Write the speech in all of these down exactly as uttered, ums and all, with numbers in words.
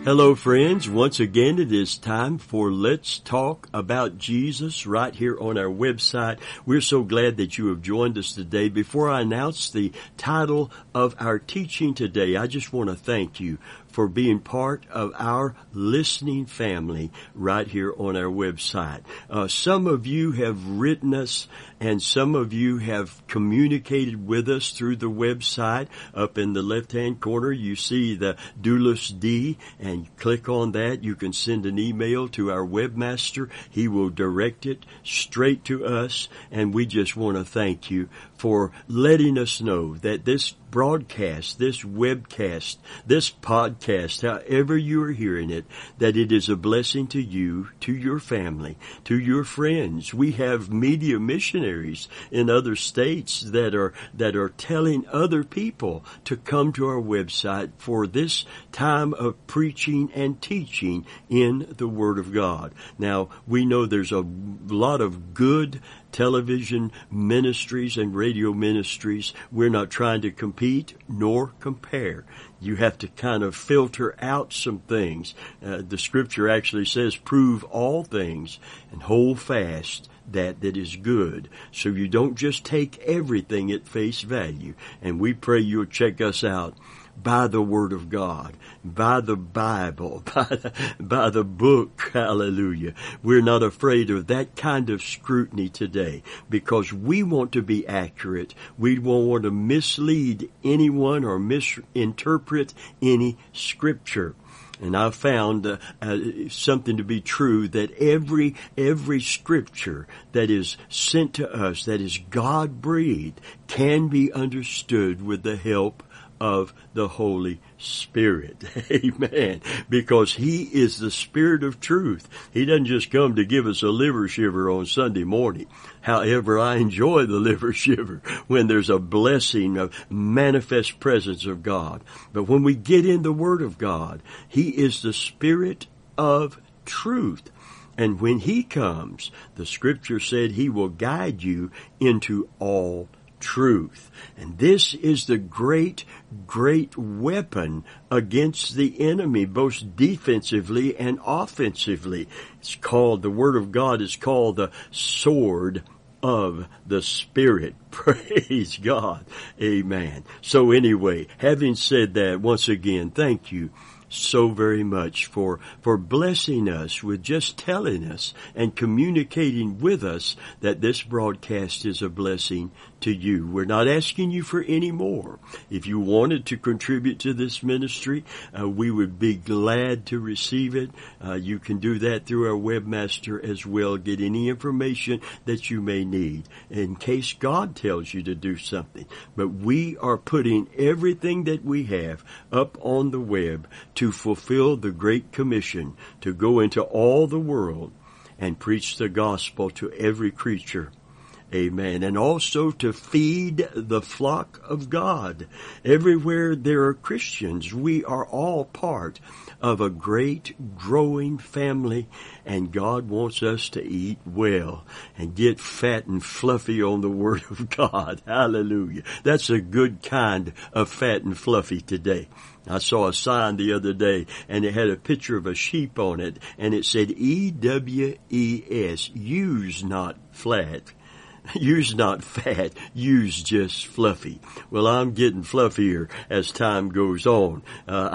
Hello, friends. Once again, it is time for Let's Talk About Jesus right here on our website. We're so glad that you have joined us today. Before I announce the title of our teaching today, I just want to thank you for being part of our listening family right here on our website. Uh, some of you have written us and some of you have communicated with us through the website. Up in the left-hand corner, you see the Doulos D, and click on that. You can send an email to our webmaster. He will direct it straight to us, and we just want to thank you for letting us know that this broadcast, this webcast, this podcast, however you are hearing it, that it is a blessing to you, to your family, to your friends. We have media missionaries in other states that are that are telling other people to come to our website for this time of preaching and teaching in the Word of God. Now, we know there's a lot of good television ministries and radio ministries. We're not trying to compete nor compare. You have to kind of filter out some things. Uh, the scripture actually says, prove all things and hold fast that that is good. So you don't just take everything at face value. And we pray you'll check us out by the Word of God, by the Bible, by the, by the book. Hallelujah. We're not afraid of that kind of scrutiny today because we want to be accurate. We don't want to mislead anyone or misinterpret any scripture. And I've found uh, uh, something to be true, that every every scripture that is sent to us, that is God-breathed, can be understood with the help of the Holy Spirit. Amen. Because He is the Spirit of truth. He doesn't just come to give us a liver shiver on Sunday morning. However, I enjoy the liver shiver when there's a blessing of manifest presence of God. But when we get in the Word of God, He is the Spirit of truth. And when He comes, the Scripture said He will guide you into all truth. And this is the great, great weapon against the enemy, both defensively and offensively. It's called, the Word of God is called the sword of the Spirit. Praise God. Amen. So anyway, having said that, once again, thank you so very much for for blessing us with just telling us and communicating with us that this broadcast is a blessing to you. We're not asking you for any more. If you wanted to contribute to this ministry, uh, we would be glad to receive it. Uh, you can do that through our webmaster as well. Get any information that you may need in case God tells you to do something. But we are putting everything that we have up on the web to fulfill the Great Commission to go into all the world and preach the gospel to every creature. Amen. And also to feed the flock of God. Everywhere there are Christians, we are all part of a great growing family, and God wants us to eat well and get fat and fluffy on the Word of God. Hallelujah. That's a good kind of fat and fluffy today. I saw a sign the other day, and it had a picture of a sheep on it, and it said E W E S, use not flat. Use not fat, use just fluffy. Well, I'm getting fluffier as time goes on. Uh,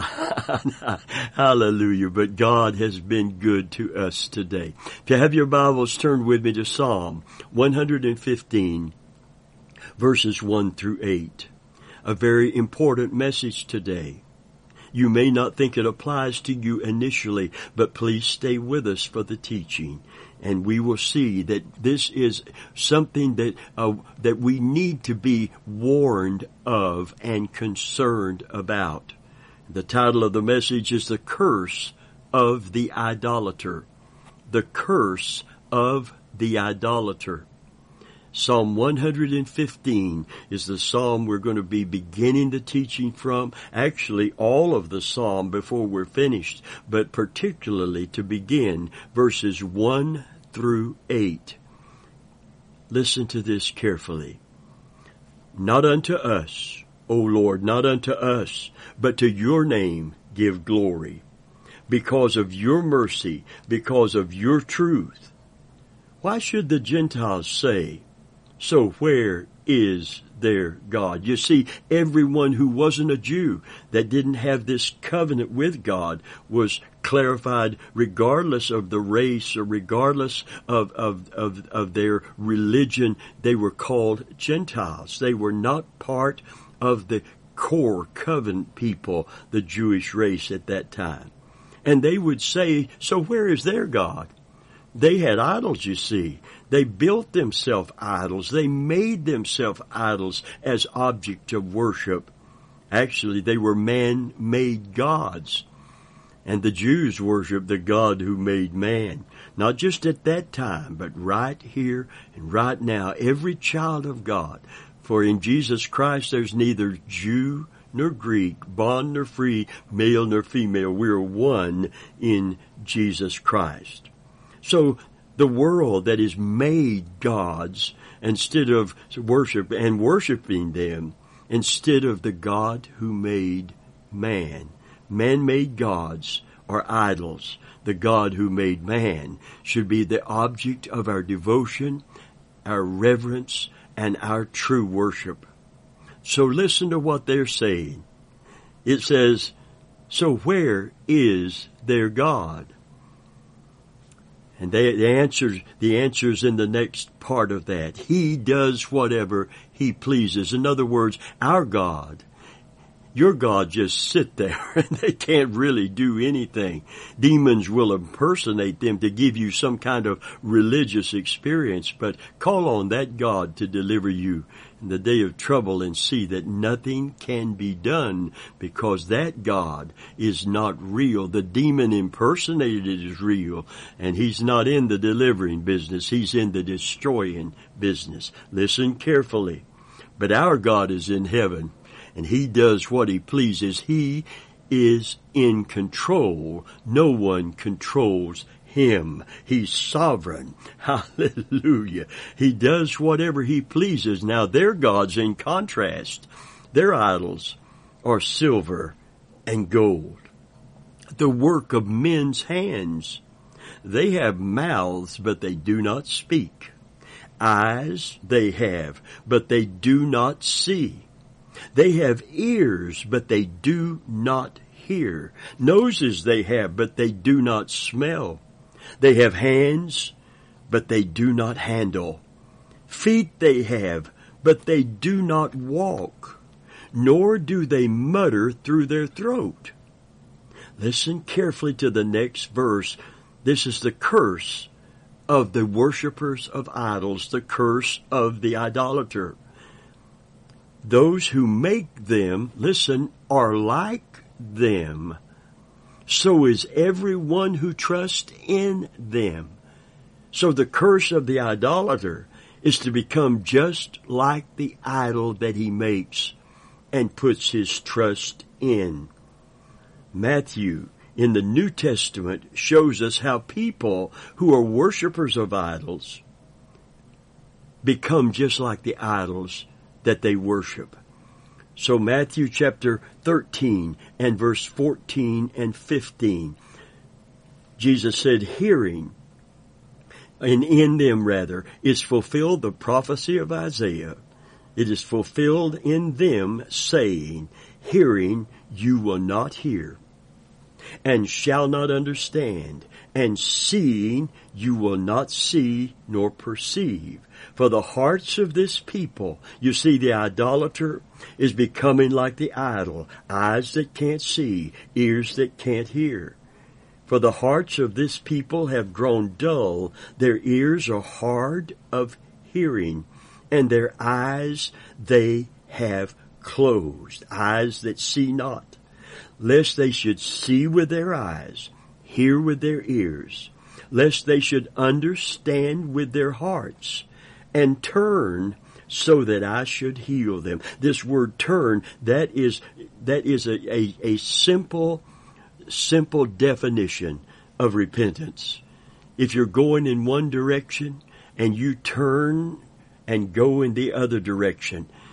hallelujah. But God has been good to us today. If you have your Bibles, turn with me to Psalm one fifteen, verses one through eight. A very important message today. You may not think it applies to you initially, but please stay with us for the teaching. And we will see that this is something that uh, that we need to be warned of and concerned about. The title of the message is The Curse of the Idolater. The Curse of the Idolater. Psalm one fifteen is the psalm we're going to be beginning the teaching from. Actually, all of the psalm before we're finished, but particularly to begin verses one through eight. Listen to this carefully. Not unto us, O Lord, not unto us, but to your name give glory. because of your mercy, because of your truth. Why should the Gentiles say, so where is their God? You see, everyone who wasn't a Jew, that didn't have this covenant with God, was clarified regardless of the race or regardless of, of, of, of their religion. They were called Gentiles. They were not part of the core covenant people, the Jewish race at that time. And they would say, so where is their God? They had idols, you see. They built themselves idols. They made themselves idols as objects of worship. Actually, they were man-made gods. And the Jews worshiped the God who made man. Not just at that time, but right here and right now. Every child of God. For in Jesus Christ there's neither Jew nor Greek, bond nor free, male nor female. We're one in Jesus Christ. So the world that is made gods instead of worship and worshiping them instead of the God who made man. Man-made gods are idols. The God who made man should be the object of our devotion, our reverence, and our true worship. So listen to what they're saying. It says, so where is their God? And they, the answer, the answer's in the next part of that. He does whatever He pleases. In other words, our God, your God just sit there and they can't really do anything. Demons will impersonate them to give you some kind of religious experience, but call on that God to deliver you in the day of trouble and see that nothing can be done because that God is not real. The demon impersonated is real, and he's not in the delivering business. He's in the destroying business. Listen carefully. But our God is in heaven, and He does what He pleases. He is in control. No one controls Him. He's sovereign. Hallelujah. He does whatever He pleases. Now their gods, in contrast, their idols are silver and gold, the work of men's hands. They have mouths, but they do not speak. Eyes they have, but they do not see. They have ears, but they do not hear. Noses they have, but they do not smell. They have hands, but they do not handle. Feet they have, but they do not walk. Nor do they mutter through their throat. Listen carefully to the next verse. This is the curse of the worshipers of idols, the curse of the idolater. Those who make them, listen, are like them. So is everyone who trusts in them. So the curse of the idolater is to become just like the idol that he makes and puts his trust in. Matthew, in the New Testament, shows us how people who are worshipers of idols become just like the idols that they worship. So Matthew chapter thirteen and verse fourteen and fifteen, Jesus said, hearing, and in them rather, is fulfilled the prophecy of Isaiah. It is fulfilled in them, saying, hearing you will not hear, and shall not understand, and seeing you will not see nor perceive. For the hearts of this people, you see, the idolater is becoming like the idol, eyes that can't see, ears that can't hear. For the hearts of this people have grown dull, their ears are hard of hearing, and their eyes they have closed, eyes that see not, lest they should see with their eyes, hear with their ears, lest they should understand with their hearts, and turn so that I should heal them. This word turn, that is, that is a, a, a simple, simple definition of repentance. If you're going in one direction and you turn and go in the other direction,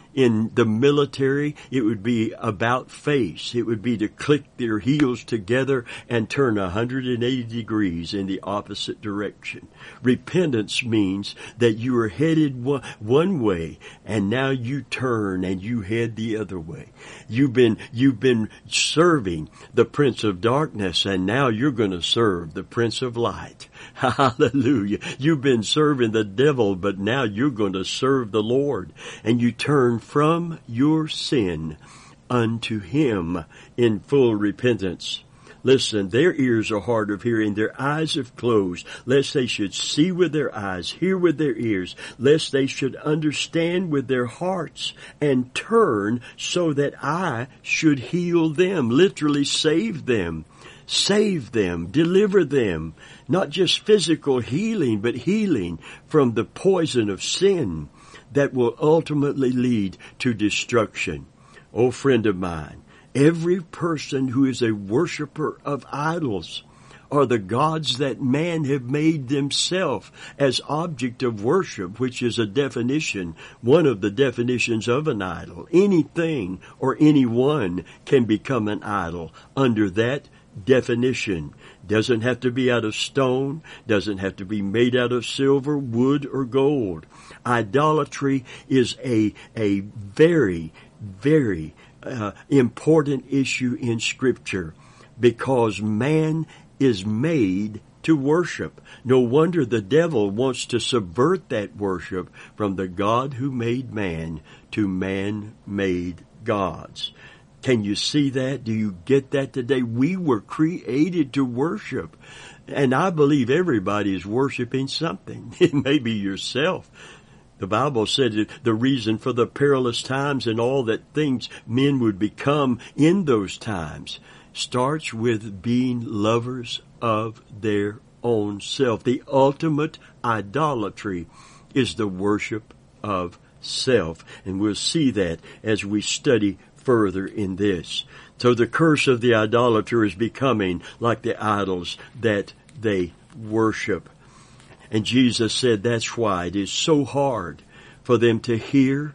In the military, it would be about face. It would be to click their heels together and turn one hundred eighty degrees in the opposite direction. Repentance means that you are headed one, one way and now you turn and you head the other way. You've been, you've been serving the Prince of Darkness and now you're going to serve the Prince of Light. Hallelujah. You've been serving the devil, but now you're going to serve the Lord. And you turn from your sin unto Him in full repentance. Listen, their ears are hard of hearing, their eyes have closed, lest they should see with their eyes, hear with their ears, lest they should understand with their hearts, and turn so that I should heal them, literally save them. Save them, deliver them, not just physical healing, but healing from the poison of sin that will ultimately lead to destruction. Oh, friend of mine, every person who is a worshiper of idols are the gods that man have made themselves as object of worship, which is a definition, one of the definitions of an idol. Anything or anyone can become an idol under that definition. Doesn't have to be out of stone, doesn't have to be made out of silver, wood, or gold. Idolatry is a, a very, very uh, important issue in Scripture because man is made to worship. No wonder the devil wants to subvert that worship from the God who made man to man-made gods. Can you see that? Do you get that today? We were created to worship. And I believe everybody is worshiping something. It may be yourself. The Bible said that the reason for the perilous times and all that things men would become in those times starts with being lovers of their own self. The ultimate idolatry is the worship of self. And we'll see that as we study further in this. So the curse of the idolater is becoming like the idols that they worship. And Jesus said that's why it is so hard for them to hear,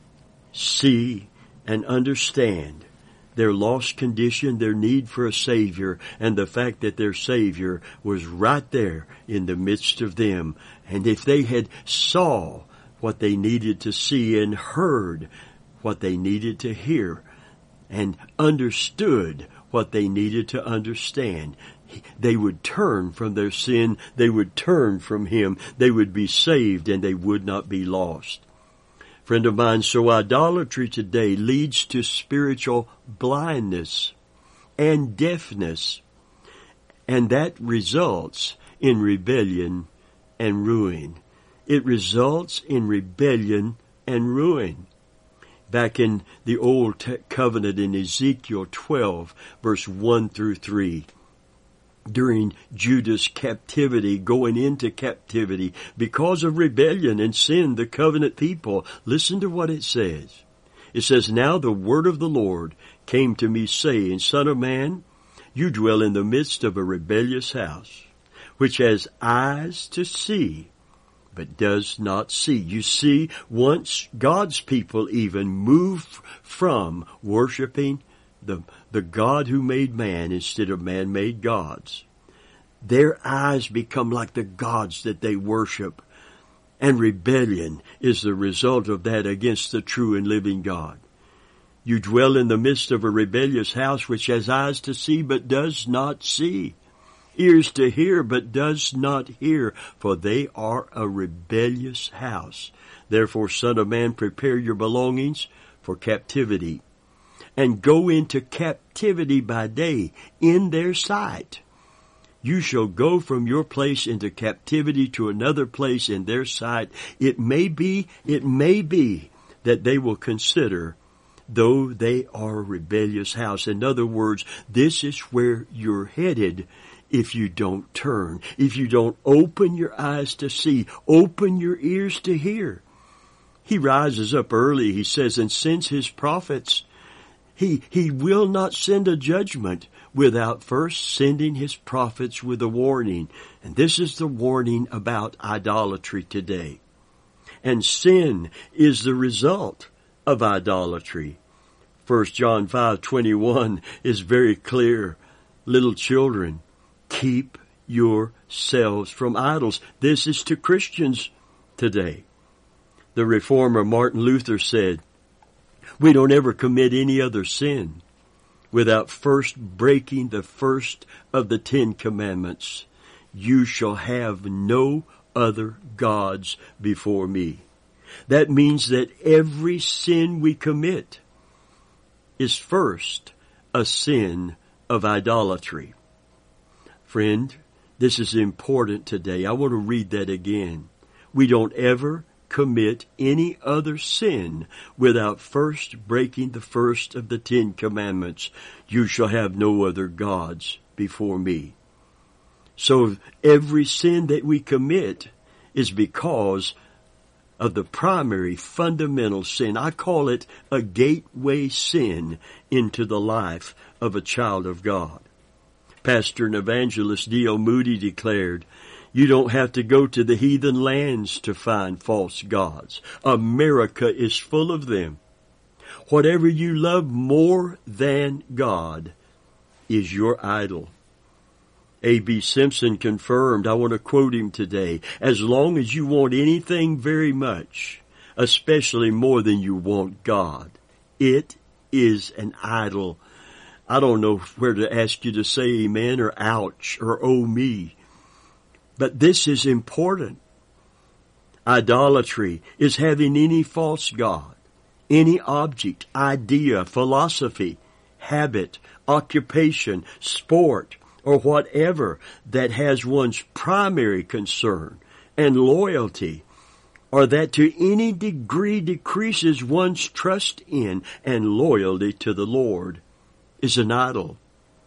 see, and understand their lost condition, their need for a Savior, and the fact that their Savior was right there in the midst of them. And if they had saw what they needed to see and heard what they needed to hear and understood what they needed to understand, they would turn from their sin, they would turn from Him, they would be saved, and they would not be lost. Friend of mine, so idolatry today leads to spiritual blindness and deafness, and that results in rebellion and ruin. It results in rebellion and ruin. Back in the Old Covenant in Ezekiel twelve, verse one through three, during Judah's captivity, going into captivity, because of rebellion and sin, the covenant people, listen to what it says. It says, "Now the word of the Lord came to me, saying, Son of man, you dwell in the midst of a rebellious house, which has eyes to see, but does not see." You see, once God's people even move from worshiping the, the God who made man instead of man-made gods, their eyes become like the gods that they worship. And rebellion is the result of that against the true and living God. You dwell in the midst of a rebellious house which has eyes to see but does not see, ears to hear but does not hear, for they are a rebellious house. Therefore, Son of man, prepare your belongings for captivity, and go into captivity by day in their sight. You shall go from your place into captivity to another place in their sight. It may be, it may be that they will consider, though they are a rebellious house. In other words, this is where you're headed if you don't turn, if you don't open your eyes to see, open your ears to hear. He rises up early, he says, and sends his prophets. He, he will not send a judgment without first sending his prophets with a warning. And this is the warning about idolatry today. And sin is the result of idolatry. First John five twenty-one is very clear. Little children, keep yourselves from idols. This is to Christians today. The reformer Martin Luther said, we don't ever commit any other sin without first breaking the first of the Ten Commandments. You shall have no other gods before me. That means that every sin we commit is first a sin of idolatry. Friend, this is important today. I want to read that again. We don't ever commit any other sin without first breaking the first of the Ten Commandments. You shall have no other gods before me. So every sin that we commit is because of the primary fundamental sin. I call it a gateway sin into the life of a child of God. Pastor and evangelist D L Moody declared, you don't have to go to the heathen lands to find false gods. America is full of them. Whatever you love more than God is your idol. A B Simpson confirmed, I want to quote him today, as long as you want anything very much, especially more than you want God, it is an idol. I don't know where to ask you to say amen or ouch or oh me. But this is important. Idolatry is having any false god, any object, idea, philosophy, habit, occupation, sport, or whatever that has one's primary concern and loyalty, or that to any degree decreases one's trust in and loyalty to the Lord, is an idol.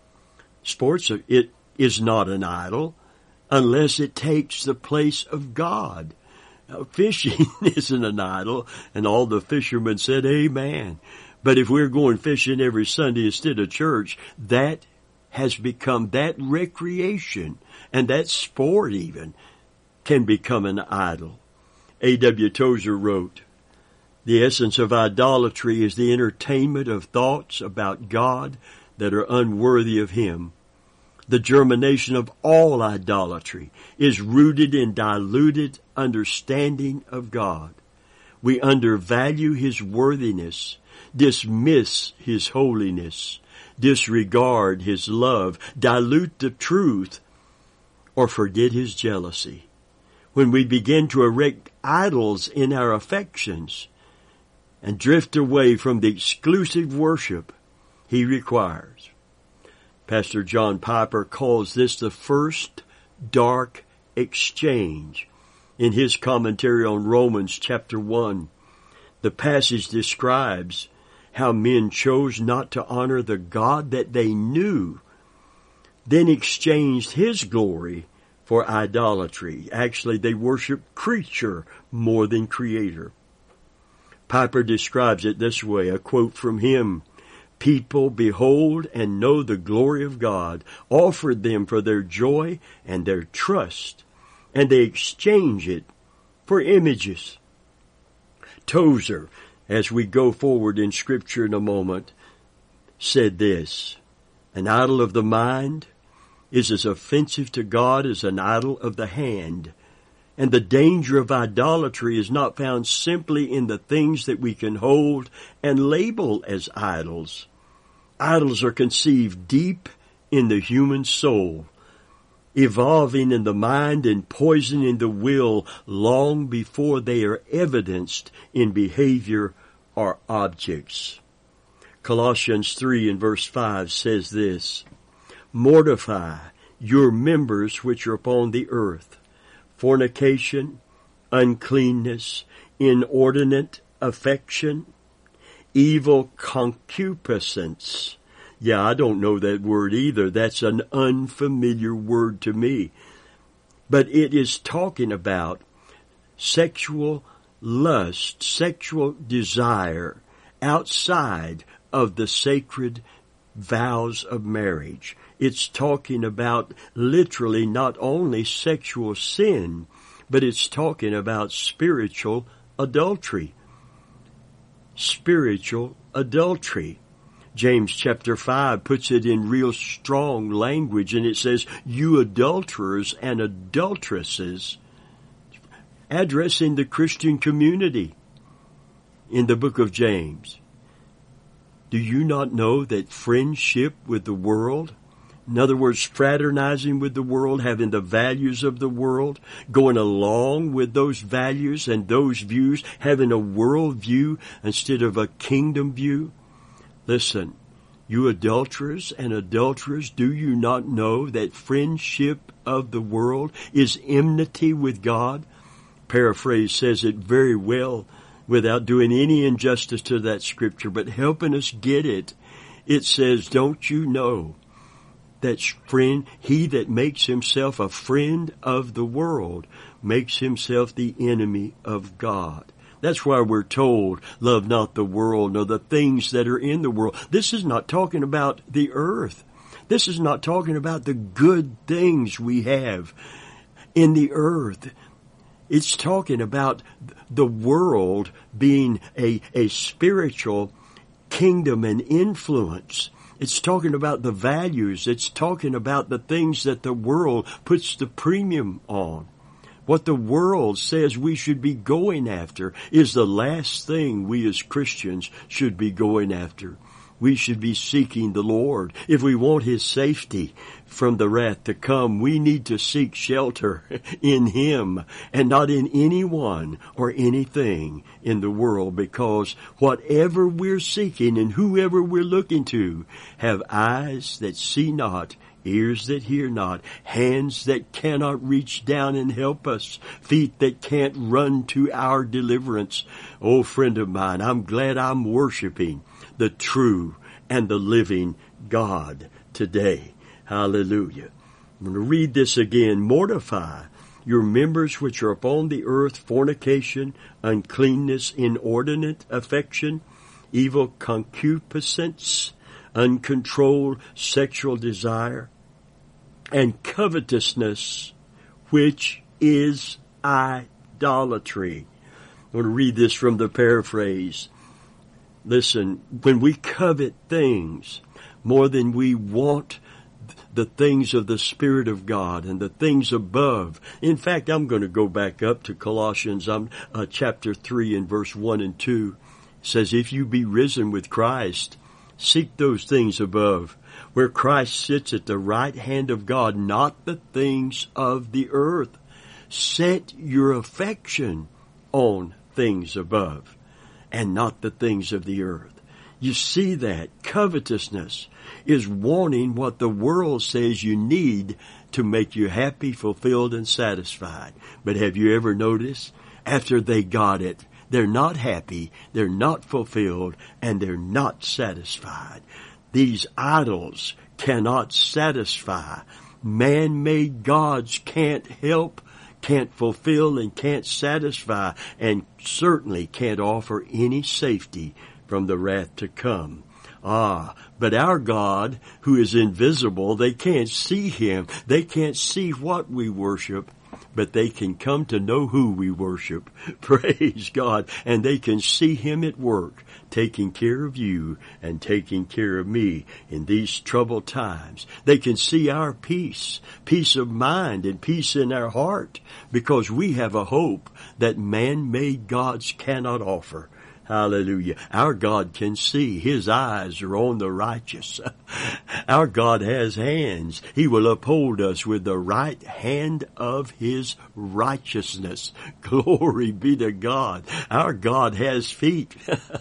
Sports, it is not an idol unless it takes the place of God. Now, fishing isn't an idol, and all the fishermen said amen. But if we're going fishing every Sunday instead of church, that has become, that recreation and that sport even can become an idol. A W Tozer wrote, the essence of idolatry is the entertainment of thoughts about God that are unworthy of Him. The germination of all idolatry is rooted in diluted understanding of God. We undervalue His worthiness, dismiss His holiness, disregard His love, dilute the truth, or forget His jealousy. When we begin to erect idols in our affections and drift away from the exclusive worship He requires. Pastor John Piper calls this the first dark exchange. In his commentary on Romans chapter one, the passage describes how men chose not to honor the God that they knew, then exchanged His glory for idolatry. Actually, they worshiped creature more than Creator. Piper describes it this way, a quote from him, people behold and know the glory of God, offered them for their joy and their trust, and they exchange it for images. Tozer, as we go forward in Scripture in a moment, said this, an idol of the mind is as offensive to God as an idol of the hand. And the danger of idolatry is not found simply in the things that we can hold and label as idols. Idols are conceived deep in the human soul, evolving in the mind and poisoning the will long before they are evidenced in behavior or objects. Colossians three and verse five says this, mortify your members which are upon the earth, fornication, uncleanness, inordinate affection, evil concupiscence. Yeah, I don't know that word either. That's an unfamiliar word to me. But it is talking about sexual lust, sexual desire outside of the sacred vows of marriage. It's talking about literally not only sexual sin, but it's talking about spiritual adultery. spiritual adultery. James chapter five puts it in real strong language, and it says, you adulterers and adulteresses, addressing the Christian community in the book of James. Do you not know that friendship with the world, in other words, fraternizing with the world, having the values of the world, going along with those values and those views, having a world view instead of a kingdom view? Listen, you adulterers and adulterers, do you not know that friendship of the world is enmity with God? Paraphrase says it very well without doing any injustice to that scripture, but helping us get it. It says, don't you know that friend, he that makes himself a friend of the world makes himself the enemy of God. That's why we're told, love not the world nor the things that are in the world. This is not talking about the earth. This is not talking about the good things we have in the earth. It's talking about the world being a, a spiritual kingdom and influence. It's talking about the values. It's talking about the things that the world puts the premium on. What the world says we should be going after is the last thing we as Christians should be going after. We should be seeking the Lord. If we want His safety from the wrath to come, we need to seek shelter in Him and not in anyone or anything in the world, because whatever we're seeking and whoever we're looking to have eyes that see not, ears that hear not, hands that cannot reach down and help us, feet that can't run to our deliverance. Oh, friend of mine, I'm glad I'm worshiping the true and the living God today. Hallelujah. I'm going to read this again. Mortify your members which are upon the earth, fornication, uncleanness, inordinate affection, evil concupiscence, uncontrolled sexual desire, and covetousness, which is idolatry. I'm going to read this from the paraphrase. Listen, when we covet things more than we want the things of the Spirit of God and the things above. In fact, I'm going to go back up to Colossians um, uh, chapter three and verse one and two. It says, if you be risen with Christ, seek those things above, where Christ sits at the right hand of God, not the things of the earth. Set your affection on things above and not the things of the earth. You see that covetousness is wanting what the world says you need to make you happy, fulfilled, and satisfied. But have you ever noticed, after they got it, they're not happy, they're not fulfilled, and they're not satisfied. These idols cannot satisfy. Man-made gods can't help, can't fulfill, and can't satisfy, and certainly can't offer any safety from the wrath to come. Ah, but our God, who is invisible, they can't see Him. They can't see what we worship, but they can come to know who we worship. Praise God. And they can see Him at work, taking care of you and taking care of me in these troubled times. They can see our peace, peace of mind and peace in our heart, because we have a hope that man-made gods cannot offer. Hallelujah. Our God can see. His eyes are on the righteous. Our God has hands. He will uphold us with the right hand of His righteousness. Glory be to God. Our God has feet.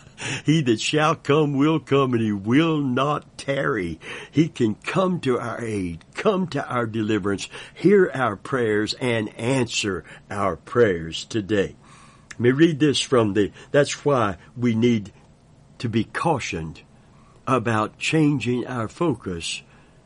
He that shall come will come, and He will not tarry. He can come to our aid, come to our deliverance, hear our prayers, and answer our prayers today. Let me read this from the, that's why we need to be cautioned about changing our focus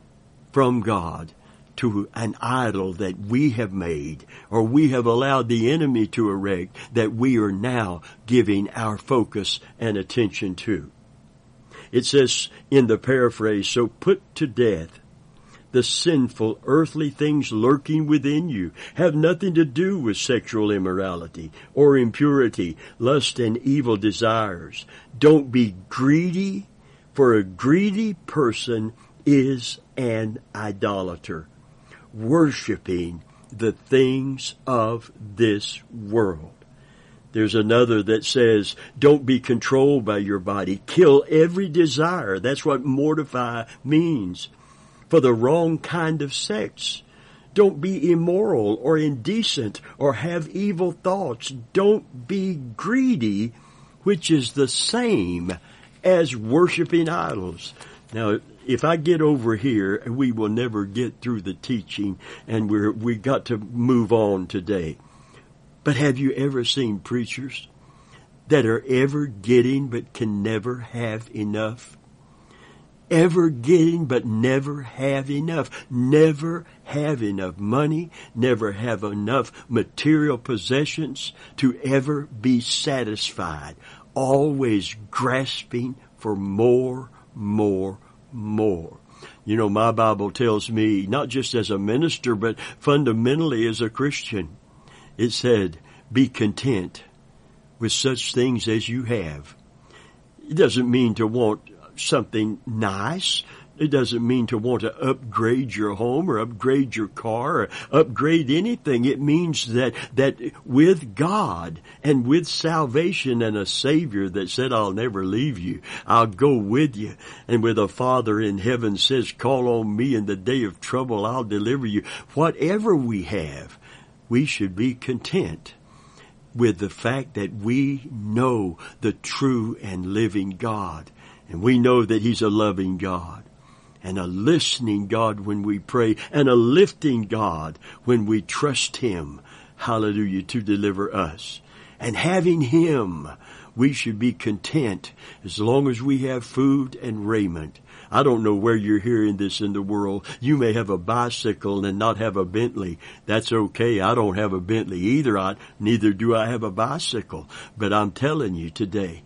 from God to an idol that we have made or we have allowed the enemy to erect, that we are now giving our focus and attention to. It says in the paraphrase, so put to death the sinful earthly things lurking within you have nothing to do with sexual immorality or impurity, lust, and evil desires. Don't be greedy, for a greedy person is an idolater, worshiping the things of this world. There's another that says, don't be controlled by your body. Kill every desire. That's what mortify means. For the wrong kind of sex. Don't be immoral or indecent or have evil thoughts. Don't be greedy, which is the same as worshiping idols. Now, if I get over here, we will never get through the teaching, and we're, we got to move on today. But have you ever seen preachers that are ever getting but can never have enough? Ever getting but never have enough. Never have enough money, never have enough material possessions to ever be satisfied. Always grasping for more, more, more. You know, my Bible tells me, not just as a minister, but fundamentally as a Christian, it said, be content with such things as you have. It doesn't mean to want something nice. It doesn't mean to want to upgrade your home or upgrade your car or upgrade anything. It means that, that with God and with salvation and a Savior that said, I'll never leave you, I'll go with you. And with a Father in heaven says, call on me in the day of trouble, I'll deliver you. Whatever we have, we should be content with the fact that we know the true and living God. And we know that He's a loving God and a listening God when we pray and a lifting God when we trust Him, hallelujah, to deliver us. And having Him, we should be content as long as we have food and raiment. I don't know where you're hearing this in the world. You may have a bicycle and not have a Bentley. That's okay. I don't have a Bentley either. I, neither do I have a bicycle. But I'm telling you today,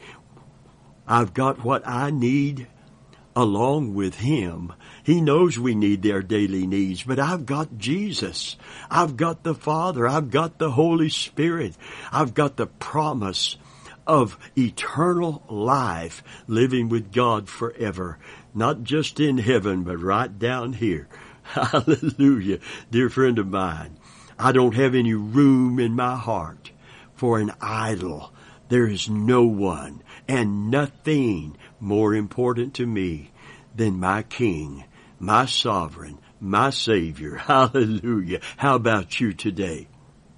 I've got what I need along with Him. He knows we need our daily needs, but I've got Jesus. I've got the Father. I've got the Holy Spirit. I've got the promise of eternal life, living with God forever. Not just in heaven, but right down here. Hallelujah. Dear friend of mine, I don't have any room in my heart for an idol. There is no one and nothing more important to me than my King, my Sovereign, my Savior. Hallelujah. How about you today?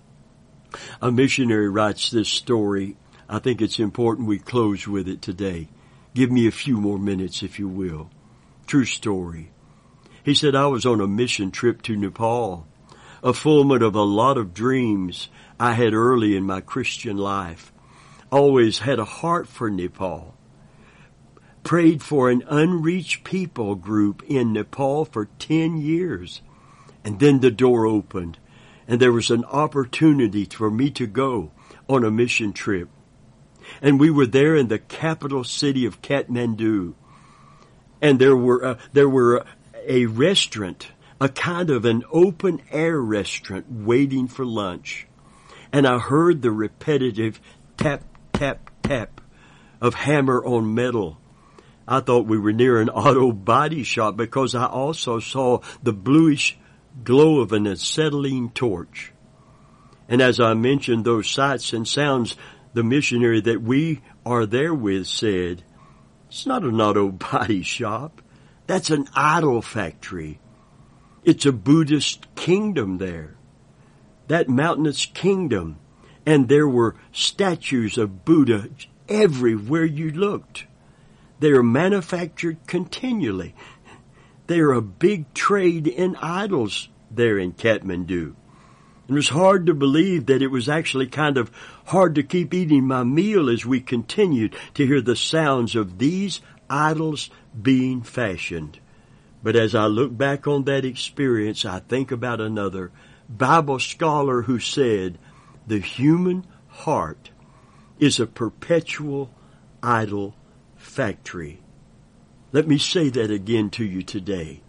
A missionary writes this story. I think it's important we close with it today. Give me a few more minutes, if you will. True story. He said, I was on a mission trip to Nepal, a fulfillment of a lot of dreams I had early in my Christian life. Always had a heart for Nepal. Prayed for an unreached people group in Nepal for ten years. And then the door opened, and there was an opportunity for me to go on a mission trip. And we were there in the capital city of Kathmandu. And there were, uh, there were a restaurant, a kind of an open air restaurant waiting for lunch. And I heard the repetitive tap, tap, tap of hammer on metal. I thought we were near an auto body shop because I also saw the bluish glow of an acetylene torch. And as I mentioned those sights and sounds, the missionary that we are there with said, it's not an auto body shop. That's an idol factory. It's a Buddhist kingdom there. That mountainous kingdom. And there were statues of Buddha everywhere you looked. They are manufactured continually. They are a big trade in idols there in Kathmandu. It was hard to believe that it was actually kind of hard to keep eating my meal as we continued to hear the sounds of these idols being fashioned. But as I look back on that experience, I think about another Bible scholar who said, the human heart is a perpetual idol factory. Let me say that again to you today.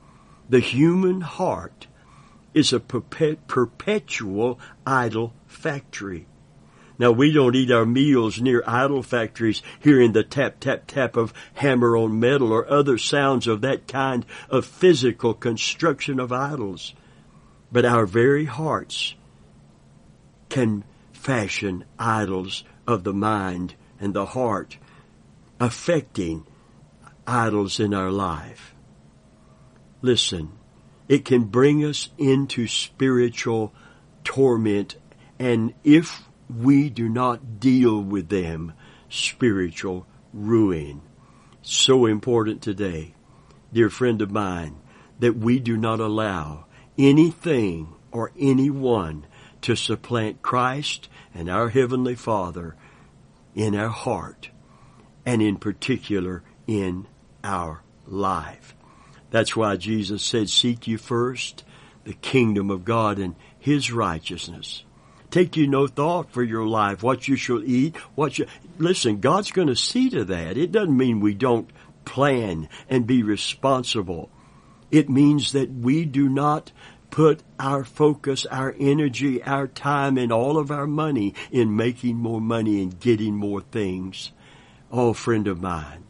The human heart is a perpet- perpetual idol factory. Now, we don't eat our meals near idol factories, hearing the tap, tap, tap of hammer on metal or other sounds of that kind of physical construction of idols. But our very hearts can fashion idols of the mind and the heart, affecting idols in our life. Listen, it can bring us into spiritual torment, and if we do not deal with them, spiritual ruin. So important today, dear friend of mine, that we do not allow anything or anyone to supplant Christ and our Heavenly Father in our heart, and in particular in our life. That's why Jesus said, seek ye first the kingdom of God and His righteousness. Take you no thought for your life, what you shall eat, what you... Listen, God's going to see to that. It doesn't mean we don't plan and be responsible. It means that we do not put our focus, our energy, our time, and all of our money in making more money and getting more things. Oh, friend of mine,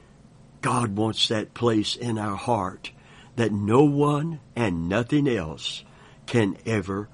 God wants that place in our heart that no one and nothing else can ever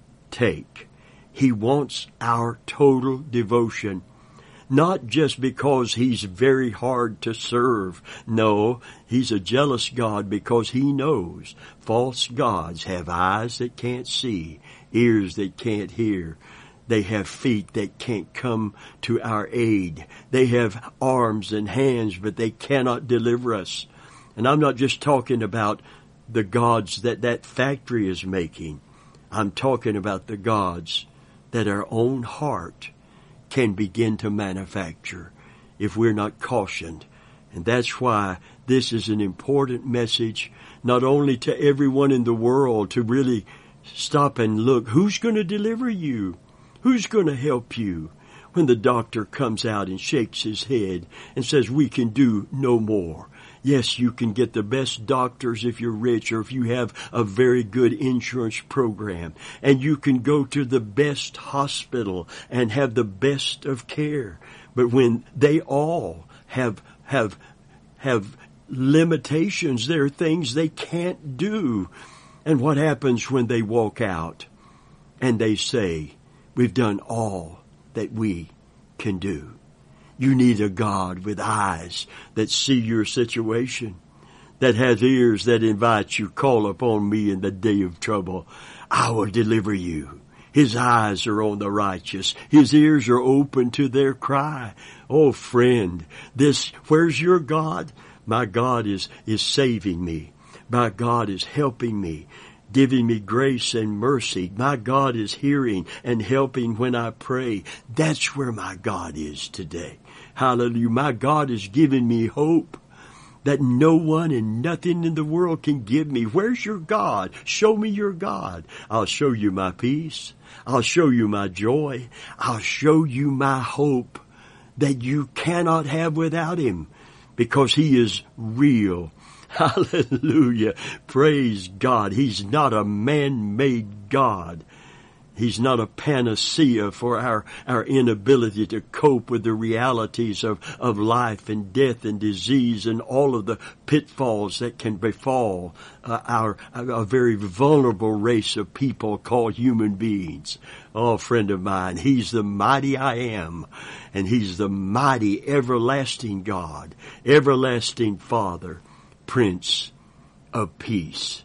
take. He wants our total devotion, not just because He's very hard to serve. No, He's a jealous God because He knows false gods have eyes that can't see, ears that can't hear. They have feet that can't come to our aid. They have arms and hands, but they cannot deliver us. And I'm not just talking about the gods that that factory is making. I'm talking about the gods that our own heart can begin to manufacture if we're not cautioned. And that's why this is an important message, not only to everyone in the world, to really stop and look, who's going to deliver you? Who's going to help you when the doctor comes out and shakes his head and says, we can do no more? Yes, you can get the best doctors if you're rich or if you have a very good insurance program. And you can go to the best hospital and have the best of care. But when they all have, have, have limitations, there are things they can't do. And what happens when they walk out and they say, we've done all that we can do? You need a God with eyes that see your situation, that has ears that invite you, call upon me in the day of trouble. I will deliver you. His eyes are on the righteous. His ears are open to their cry. Oh, friend, this, where's your God? My God is, is saving me. My God is helping me, giving me grace and mercy. My God is hearing and helping when I pray. That's where my God is today. Hallelujah. My God is giving me hope that no one and nothing in the world can give me. Where's your God? Show me your God. I'll show you my peace. I'll show you my joy. I'll show you my hope that you cannot have without Him, because He is real. Hallelujah. Praise God. He's not a man-made God. He's not a panacea for our, our inability to cope with the realities of, of life and death and disease and all of the pitfalls that can befall uh, our, a very vulnerable race of people called human beings. Oh, friend of mine, He's the mighty I am, and He's the mighty everlasting God, everlasting Father, Prince of Peace.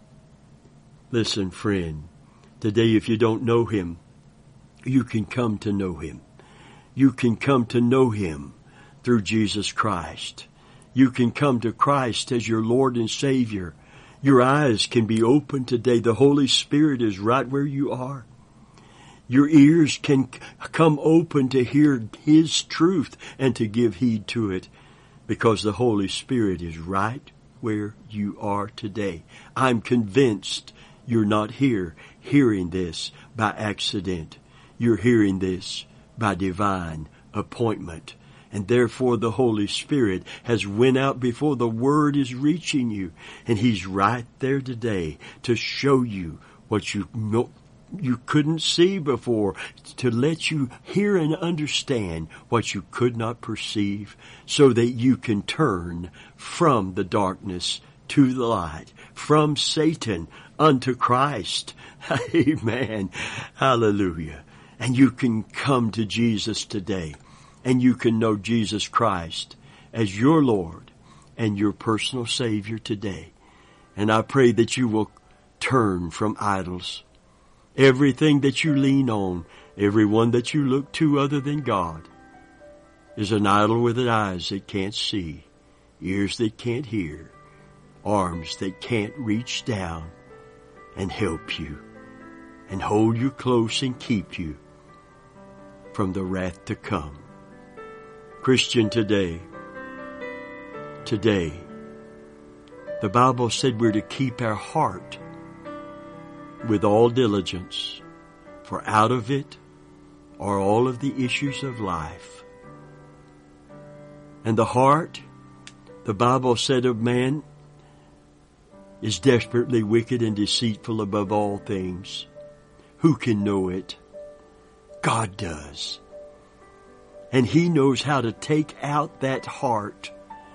Listen, friend. Today, if you don't know Him, you can come to know Him. You can come to know Him through Jesus Christ. You can come to Christ as your Lord and Savior. Your eyes can be open today. The Holy Spirit is right where you are. Your ears can come open to hear His truth and to give heed to it, because the Holy Spirit is right where you are today. I'm convinced you're not here hearing this by accident. You're hearing this by divine appointment. And therefore the Holy Spirit has went out before the Word is reaching you. And He's right there today to show you what you know, you couldn't see before, to let you hear and understand what you could not perceive, so that you can turn from the darkness to the light, from Satan unto Christ. Amen. Hallelujah. And you can come to Jesus today, and you can know Jesus Christ as your Lord and your personal Savior today. And I pray that you will turn from idols. Everything that you lean on, everyone that you look to other than God, is an idol with eyes that can't see, ears that can't hear, arms that can't reach down and help you and hold you close and keep you from the wrath to come. Christian, today, today, the Bible said we're to keep our heart with all diligence, for out of it are all of the issues of life. And the heart, the Bible said of man, is desperately wicked and deceitful above all things. Who can know it? God does. And He knows how to take out that heart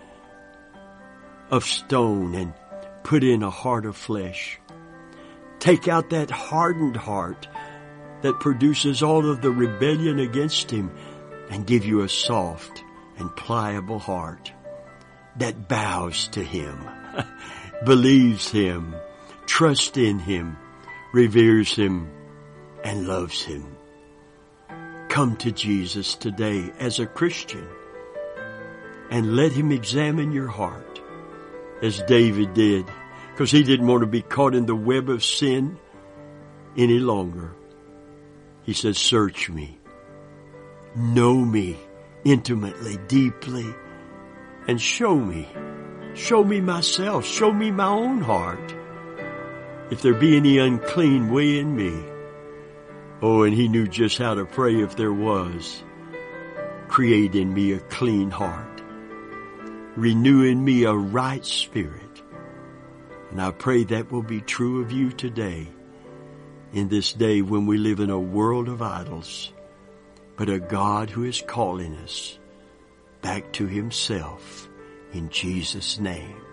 of stone and put in a heart of flesh. Take out that hardened heart that produces all of the rebellion against Him and give you a soft and pliable heart that bows to Him, believes Him, trusts in Him, reveres Him, and loves Him. Come to Jesus today as a Christian and let Him examine your heart as David did, because he didn't want to be caught in the web of sin any longer. He says, search me, know me intimately, deeply, and show me. Show me myself. Show me my own heart. If there be any unclean way in me. Oh, and He knew just how to pray if there was. Create in me a clean heart. Renew in me a right spirit. And I pray that will be true of you today, in this day when we live in a world of idols, but a God who is calling us back to Himself in Jesus' name.